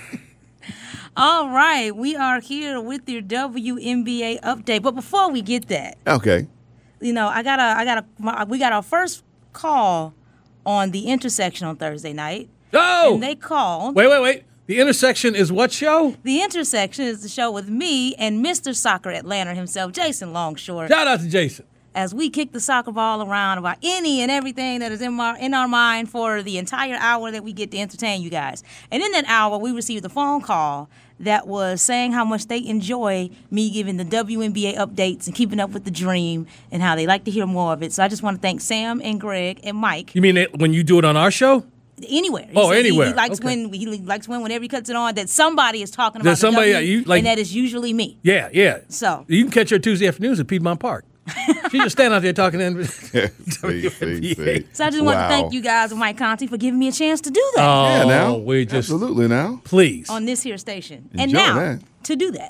All right, we are here with your W N B A update. But before we get that, Okay. you know, I got a, I got a, my, we got our first call on the intersection on Thursday night, Oh! and they called. Wait, wait, wait. The intersection is what show? The intersection is the show with me and Mister Soccer Atlanta himself, Jason Longshore, Shout out to Jason. as we kick the soccer ball around about any and everything that is in our in our mind for the entire hour that we get to entertain you guys. And in that hour, we received a phone call that was saying how much they enjoy me giving the W N B A updates and keeping up with the dream and how they like to hear more of it. So I just want to thank Sam and Greg and Mike. You mean it, when you do it on our show? Anywhere. He Oh, says he- anywhere. He, likes Okay. when he likes when whenever he cuts it on that somebody is talking about There's the somebody- W, yeah, you- like- and that is usually me. Yeah, yeah. So- you can catch her Tuesday afternoons at Piedmont Park. She just stand out there talking in. see, see, see. So I just want to Wow. thank you guys and Mike Conti for giving me a chance to do that. Oh, Yeah, now. we just Absolutely now. please. On this here station. and Enjoy now, that. to do that,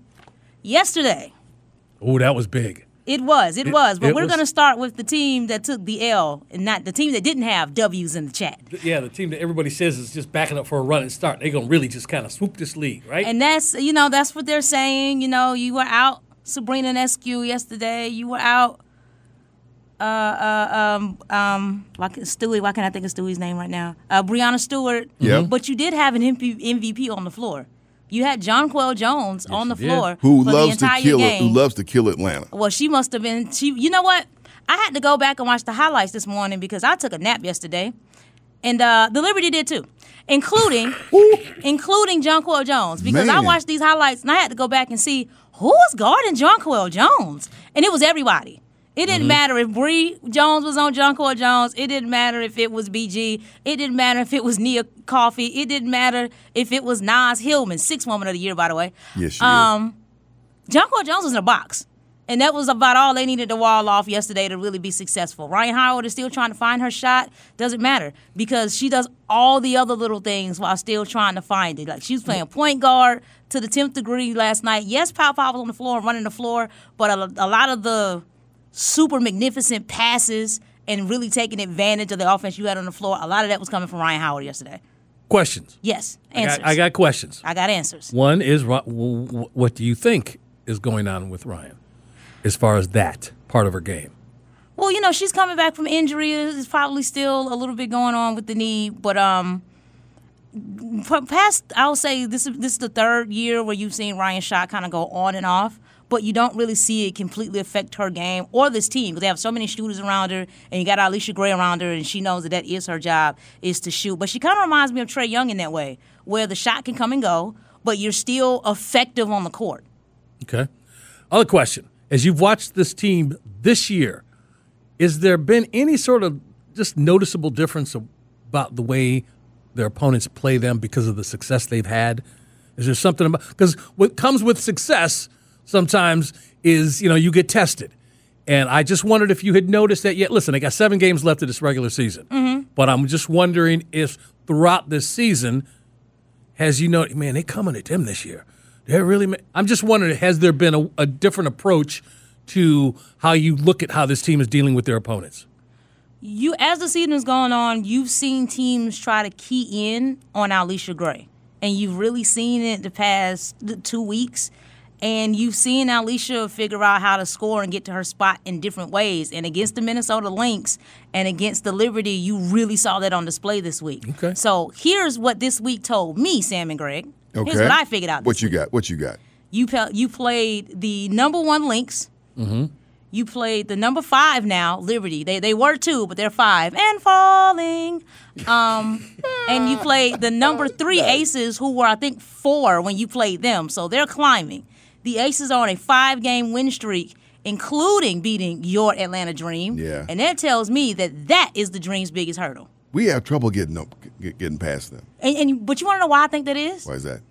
yesterday, Oh, that was big. it was, it, It- was, but it we're was- going to start with the team that took the L and not the team that didn't have W's in the chat. Yeah, the team that everybody says is just backing up for a run and start. They're gonna really just kind of swoop this league, right? And that's, you know, that's what they're saying. You know, you were out, Sabrina Nescu, yesterday. You were out, uh, uh, um, um, why can, Stewie, why can't I think of Stewie's name right now? Uh, Breonna Stewart. Yep. But you did have an M V P on the floor. You had Jonquel Jones on the you did. floor Who for loves the to entire kill it? game. Who loves to kill Atlanta? Well, she must have been. She, you know what? I had to go back and watch the highlights this morning because I took a nap yesterday, and uh, the Liberty did too, including including Jonquel Jones because I Man. watched these highlights and I had to go back and see who was guarding Jonquel Jones, and it was everybody. It didn't Mm-hmm. matter if Bree Jones was on Jonquel Jones. It didn't matter if it was B G. It didn't matter if it was Nia Coffey. It didn't matter if it was Naz Hillman, sixth woman of the year, by the way. Yes, she Um, Jonquel Jones was in a box. And that was about all they needed to wall off yesterday to really be successful. Ryan Howard is still trying to find her shot. Doesn't matter because she does all the other little things while still trying to find it. Like she was playing point guard to the tenth degree last night. Yes, Pow Pow was on the floor and running the floor, but a, a lot of the super magnificent passes and really taking advantage of the offense you had on the floor, a lot of that was coming from Ryan Howard yesterday. Questions. Yes, I answers. got, I got questions. I got answers. One is Ri- w- w- what do you think is going on with Ryan as far as that part of her game? Well, you know, she's coming back from injury. There's probably still a little bit going on with the knee, but um, p- past, I'll say this is this is the third year where you've seen Ryan's shot kind of go on and off. but you don't really see it completely affect her game or this team because they have so many shooters around her, and you got Alicia Gray around her, and she knows that that is her job, is to shoot. But she kind of reminds me of Trae Young in that way, where the shot can come and go, but you're still effective on the court. Okay. Other question. As you've watched this team this year, is there been any sort of just noticeable difference about the way their opponents play them because of the success they've had? Is there something about – because what comes with success sometimes is, you know, you get tested. And I just wondered if you had noticed that yet. Listen, they got seven games left of this regular season. Mm-hmm. But I'm just wondering if throughout this season – has you know, man, they coming at them this year. They're really. I'm just wondering, has there been a, a different approach to how you look at how this team is dealing with their opponents? You, as the season is going on, you've seen teams try to key in on Alicia Gray, and you've really seen it the past two weeks. And you've seen Alicia figure out how to score and get to her spot in different ways. And against the Minnesota Lynx and against the Liberty, you really saw that on display this week. Okay. So here's what this week told me, Sam and Greg. Okay. Here's what I figured out. What you got? What you got? You pe- you played the number one Lynx. Mm-hmm. You played the number five now, Liberty. They they were two, but they're five and falling. Um, and you played the number three Aces, who were I think four when you played them. So they're climbing. The Aces are on a five-game win streak, including beating your Atlanta Dream. Yeah. And that tells me that that is the Dream's biggest hurdle. We have trouble getting up, getting past them. And, and but you want to know why I think that is? Why is that?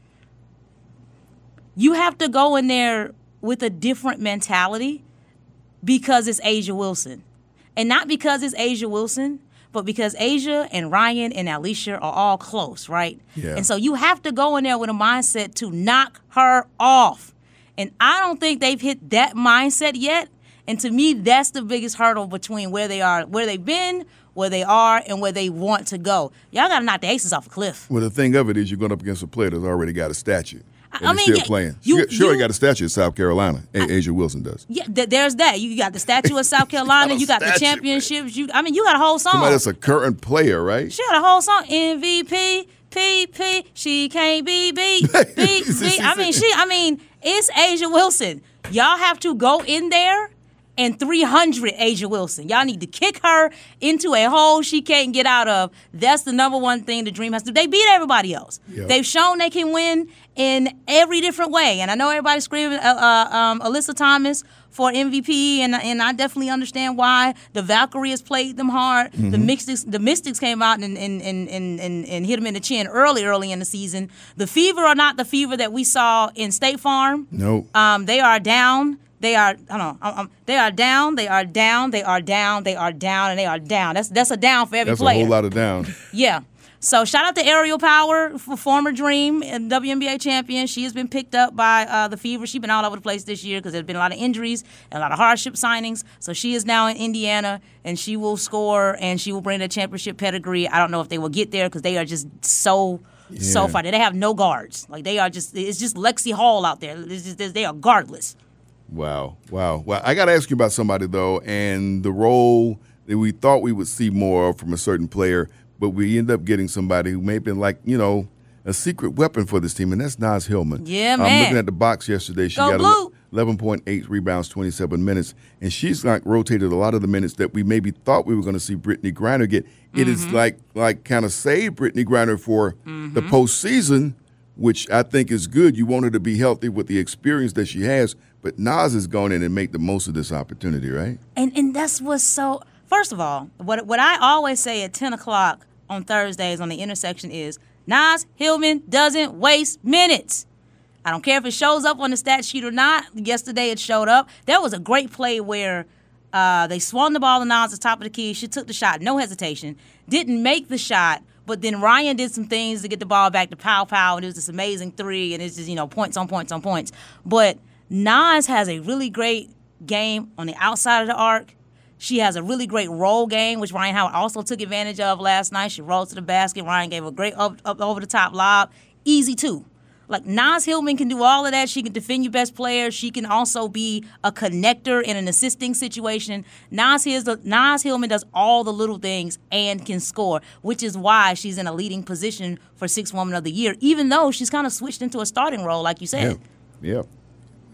You have to go in there with a different mentality because it's A'ja Wilson. And not because it's A'ja Wilson, but because A'ja and Ryan and Alicia are all close, right? Yeah. And so you have to go in there with a mindset to knock her off. And I don't think they've hit that mindset yet. And to me, that's the biggest hurdle between where they are, where they've been, where they are, and where they want to go. Y'all got to knock the Aces off a cliff. Well, the thing of it is you're going up against a player that's already got a statue. And I mean, still yeah, playing. you- she, got, she already you- got a statue in South Carolina. A- A'ja Wilson does. Yeah, th- there's that. You got the statue of South Carolina. a You got the statue, championships. You, I mean, you got a whole song. Somebody that's a current player, right? She got a whole song. M V P, P P, she can't be beat. Beat, beat. I mean, she. I mean, it's A'ja Wilson. Y'all have to go in there and three hundred A'ja Wilson. Y'all need to kick her into a hole she can't get out of. That's the number one thing the Dream has to do. They beat everybody else. Yep. They've shown they can win in every different way. And I know everybody's screaming uh, uh, um, Alyssa Thomas for M V P, and and I definitely understand why. The Valkyrie has played them hard. Mm-hmm. The Mystics, the Mystics came out and and, and, and, and and hit them in the chin early, early in the season. The Fever are not the Fever that we saw in State Farm. No. Um, they are down. They are, hold on, um, um, they are down, they are down, they are down, they are down, and they are down. That's that's a down for every That's player. a whole lot of down. Yeah. So shout out to Ariel Power, for former Dream and W N B A champion. She has been picked up by uh, the Fever. She's been all over the place this year because there's been a lot of injuries and a lot of hardship signings. So she is now in Indiana, and she will score, and she will bring the championship pedigree. I don't know if they will get there because they are just so, so Yeah. far. They have no guards. Like, they are just, it's just Lexi Hall out there. It's just, they are guardless. Wow, wow. Well, I got to ask you about somebody, though, and the role that we thought we would see more of from a certain player, but we end up getting somebody who may have been like, you know, a secret weapon for this team, and that's Naz Hillman. Yeah, I'm man. looking at the box yesterday. She Go got Blue. eleven point eight rebounds, twenty-seven minutes, and she's like rotated a lot of the minutes that we maybe thought we were going to see Brittany Griner get. It is Mm-hmm. like like kind of saved Brittany Griner for the postseason, which I think is good. You want her to be healthy with the experience that she has, but Naz has gone in and made the most of this opportunity, right? And and that's what's so. First of all, what what I always say at ten o'clock on Thursdays on the intersection is Naz Hillman doesn't waste minutes. I don't care if it shows up on the stat sheet or not. Yesterday it showed up. There was a great play where uh, they swung the ball to Naz at the top of the key. She took the shot, no hesitation. Didn't make the shot, but then Ryan did some things to get the ball back to Pow Pow, and it was this amazing three, and it's just, you know, points on points on points. But Naz has a really great game on the outside of the arc. She has a really great roll game, which Ryan Howard also took advantage of last night. She rolled to the basket. Ryan gave a great up, up over the top lob. Easy too. Like, Naz Hillman can do all of that. She can defend your best player. She can also be a connector in an assisting situation. Naz, Naz Hillman does all the little things and can score, which is why she's in a leading position for Sixth Woman of the Year, even though she's kind of switched into a starting role, like you said. Yeah, yeah.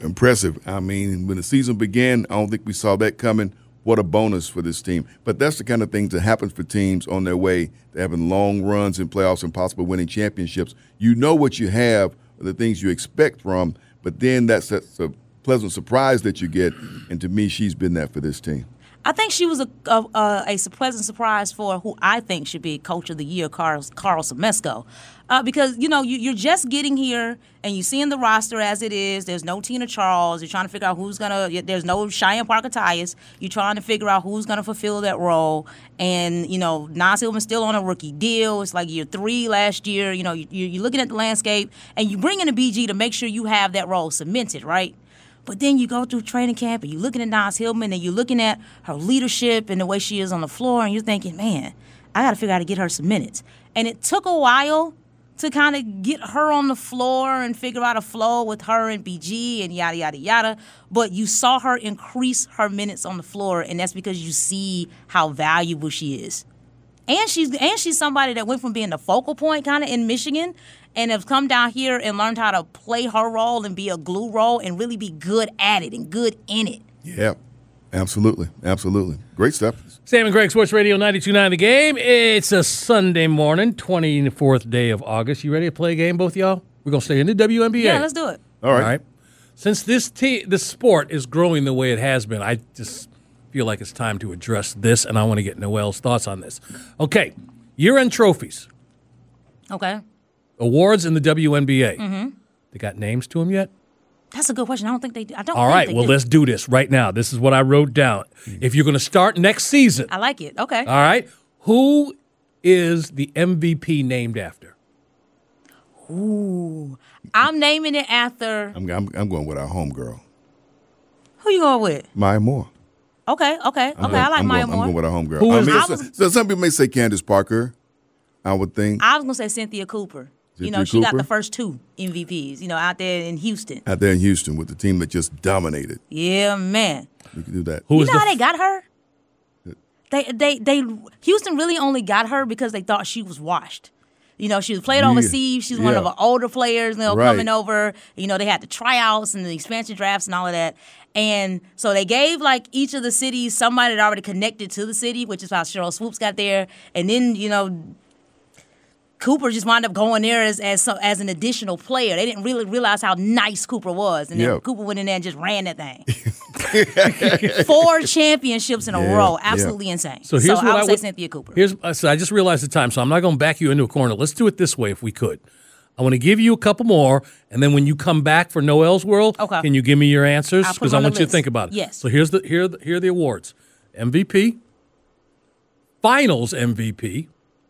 Impressive. I mean, when the season began, I don't think we saw that coming. What a bonus for this team. But that's the kind of thing that happens for teams on their way to having long runs in playoffs and possibly winning championships. You know what you have, the things you expect from, but then that's, that's a pleasant surprise that you get. And to me, she's been that for this team. I think she was a a, a, a pleasant surprise for who I think should be Coach of the Year, Carl, Carl Semesco. Uh, because, you know, you, you're just getting here and you're seeing the roster as it is. There's no Tina Charles. You're trying to figure out who's going to – there's no Cheyenne Parker-Tyus. You're trying to figure out who's going to fulfill that role. And, you know, Nas Hillman's still on a rookie deal. It's like year three last year. You know, you, you're looking at the landscape, and you bring in a B G to make sure you have that role cemented, right? But then you go through training camp, and you're looking at Nas Hillman, and you're looking at her leadership and the way she is on the floor, and you're thinking, man, I got to figure out how to get her some minutes. And it took a while to kind of get her on the floor and figure out a flow with her and B G and yada, yada, yada. But you saw her increase her minutes on the floor, and that's because you see how valuable she is. And she's and she's somebody that went from being the focal point kind of in Michigan and has come down here and learned how to play her role and be a glue role and really be good at it and good in it. Yeah, absolutely. Absolutely. Great stuff. Sam and Greg, Sports Radio ninety-two point nine The Game. It's a Sunday morning, twenty-fourth day of August. You ready to play a game, both y'all? We're going to stay in the W N B A. Yeah, let's do it. All right. All right. Since this te- this sport is growing the way it has been, I just feel like it's time to address this, and I want to get Noel's thoughts on this. Okay, year-end trophies. Okay. Awards in the W N B A. Mm-hmm. They got names to them yet? That's a good question. I don't think they do. I don't All think right, they well, do. let's do this right now. This is what I wrote down. If you're going to start next season, I like it. Okay. all right, who is the M V P named after? Ooh. I'm naming it after. I'm, I'm, I'm going with our homegirl, Who you going with? Maya Moore. Okay, okay, okay. I'm going, I like I'm Maya going, Moore. I'm going with our homegirl. Who is- I mean, I so, was- so some people may say Candace Parker, I would think. I was going to say Cynthia Cooper. You know, Cynthia she got Cooper? the first two M V Ps, you know, out there in Houston. Out there in Houston with the team that just dominated. Yeah, man. We can do that. Who You is know the how they f- got her? They, they, they. Houston really only got her because they thought she was washed. You know, she was played Yeah. overseas. She's one Yeah. of the older players, you know, Right. coming over. You know, they had the tryouts and the expansion drafts and all of that. And so they gave, like, each of the cities somebody that already connected to the city, which is how Cheryl Swoops got there. And then, you know, Cooper just wound up going there as as, so, as an additional player. They didn't really realize how nice Cooper was. And then Yeah. Cooper went in there and just ran that thing. Four championships in a Yeah, row. yeah. Absolutely insane. So here's I what would I say would- Cynthia Cooper. Here's uh, so I just realized the time, so I'm not going to back you into a corner. Let's do it this way if we could. I want to give you a couple more, and then when you come back for Noel's World, Okay. can you give me your answers? I'll put Because them I on want the you to list. think about it. Yes. So here's the here are the, here are the awards: M V P, Finals M V P,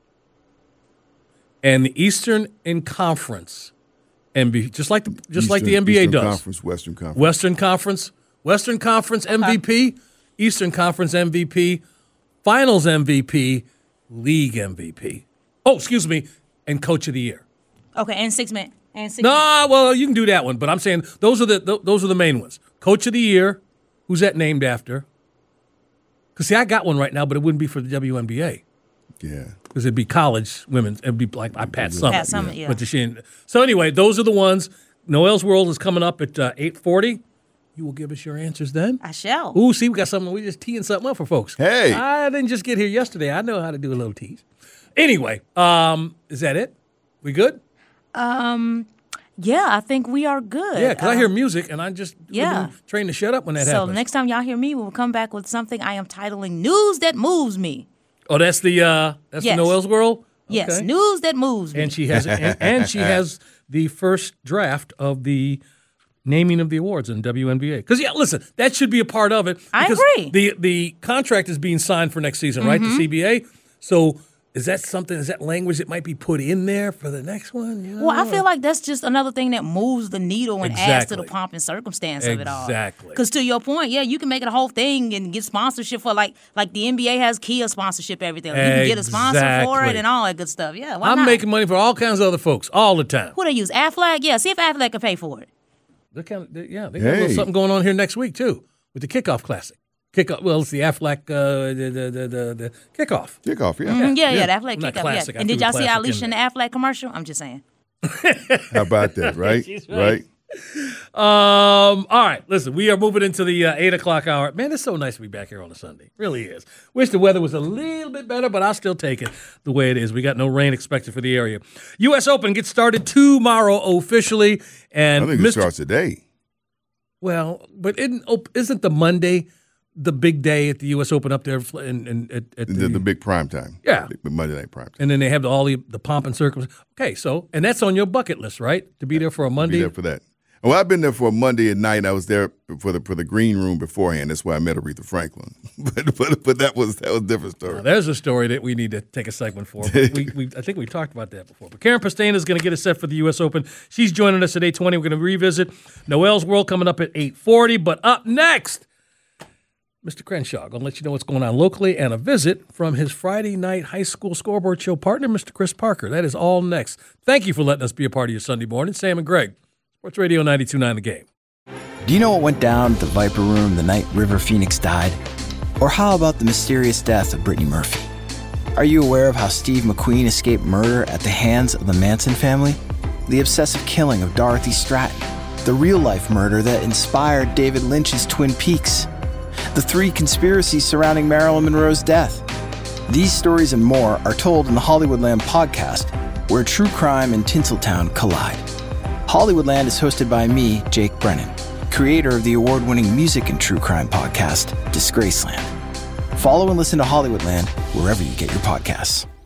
and the Eastern and Conference M V P. Just like the just like the Eastern- N B A Eastern does. Conference, Western Conference. Western Conference, Western Conference M V P, Eastern Conference M V P, Finals M V P, League M V P. Oh, excuse me, and Coach of the Year. Okay, and six men. And six No, men. well, you can do that one, but I'm saying those are the th- those are the main ones. Coach of the Year, who's that named after? Because see, I got one right now, but it wouldn't be for the W N B A. Yeah. Because it'd be college women's. It'd be like I Pat Summitt. Pat Summitt, yeah. But the she, so anyway, those are the ones. Noel's World is coming up at uh, eight forty. You will give us your answers then. I shall. Ooh, see, we got something. We just teeing something up for folks. Hey. I didn't just get here yesterday. I know how to do a little tease. Anyway, um, is that it? We good? Um, yeah, I think we are good. Yeah, because I Um, hear music, and I just yeah. been trained to shut up when that So happens. the next time y'all hear me, we will come back with something I am titling "News That Moves Me." oh, that's the uh, that's Yes. the Noel's World. Yes, Okay. news that moves me. and she has and, and she has the first draft of the naming of the awards in W N B A. Because yeah, listen, that should be a part of it. I because agree. The the contract is being signed for next season, right? Mm-hmm. The C B A. So is that something? Is that language that might be put in there for the next one? You know? Well, I feel like that's just another thing that moves the needle and adds to the Exactly. pomp and circumstance of it all. Exactly. Because to your point, yeah, you can make it a whole thing and get sponsorship for like like the N B A has Kia sponsorship, everything. You can get a sponsor for Exactly. it and all that good stuff. Yeah, why I'm not? making money for all kinds of other folks all the time. Who they use? Aflac? Yeah, see if Aflac can pay for it. They're kind of, they, yeah, they got a Hey. little something going on here next week too with the kickoff classic. Kickoff. Well, it's the Aflac uh, the, the, the, the, the kickoff. Kickoff, yeah. Mm, yeah, yeah, yeah. the Aflac Not kickoff. classic. Yeah. I And threw did y'all see classic Alicia in in the Aflac commercial? I'm just saying. How about that, right? She's right. Um, all right, listen, we are moving into the uh, eight o'clock hour. Man, it's so nice to be back here on a Sunday. It really is. Wish the weather was a little bit better, but I'll still take it the way it is. We got no rain expected for the area. U S Open gets started tomorrow officially. And I think it Mister starts today. Well, but isn't, isn't the Monday the big day at the U S Open up there in, in, at, at the, the, the big prime time? Yeah. The Monday night prime time. And then they have all the, the pomp and circumstance. Okay, so, and that's on your bucket list, right? To be there for a Monday? Be there for that. Well, I've been there for a Monday at night. I was there for the for the green room beforehand. That's why I met Aretha Franklin. but but but that was that was a different story. Now, there's a story that we need to take a segment for. But we, we I think we talked about that before. But Karen Pastena is going to get us set for the U S Open. She's joining us at eight twenty. We're going to revisit Noel's World coming up at eight forty. But up next, Mister Crenshaw, going to let you know what's going on locally and a visit from his Friday night high school scoreboard show partner, Mister Chris Parker. That is all next. Thank you for letting us be a part of your Sunday morning. Sam and Greg, Sports Radio ninety-two point nine The Game. Do you know what went down at the Viper Room the night River Phoenix died? Or how about the mysterious death of Brittany Murphy? Are you aware of how Steve McQueen escaped murder at the hands of the Manson family? The obsessive killing of Dorothy Stratton? The real-life murder that inspired David Lynch's Twin Peaks? The three conspiracies surrounding Marilyn Monroe's death? These stories and more are told in the Hollywoodland podcast, where true crime and Tinseltown collide. Hollywoodland is hosted by me, Jake Brennan, creator of the award-winning music and true crime podcast, Disgraceland. Follow and listen to Hollywoodland wherever you get your podcasts.